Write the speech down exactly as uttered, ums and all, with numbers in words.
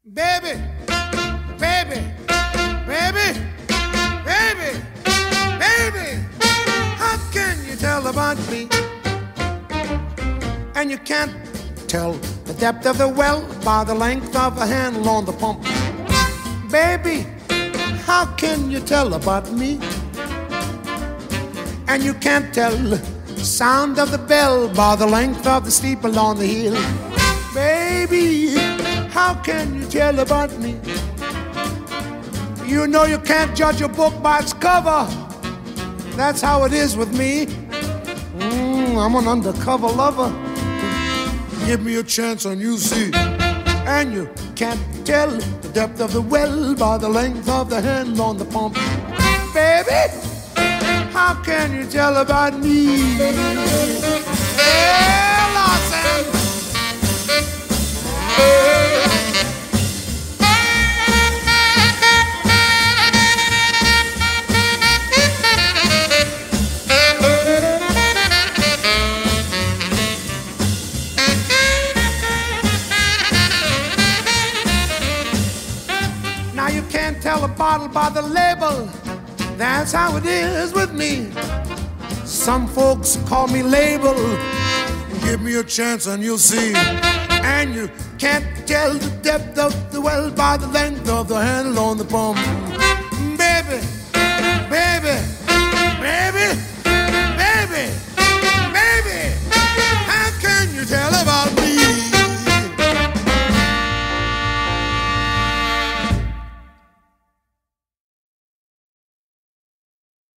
Baby, baby, baby, baby, baby, how can you tell about me? And you can't tell the depth of the well by the length of the handle on the pump. Baby, how can you tell about me? And you can't tell the sound of the bell by the length of the steeple on the hill. Baby, how can you tell about me? You know you can't judge a book by its cover. That's how it is with me. Mm, I'm an undercover lover. Give me a chance and you see. And you can't tell the depth of the well by the length of the hand on the pump. Baby, how can you tell about me? Hey, Lawson. Now you can't tell a bottle by the label. That's how it is with me. Some folks call me label. Give me a chance and you'll see. And you can't tell the depth of the well by the length of the handle on the pump.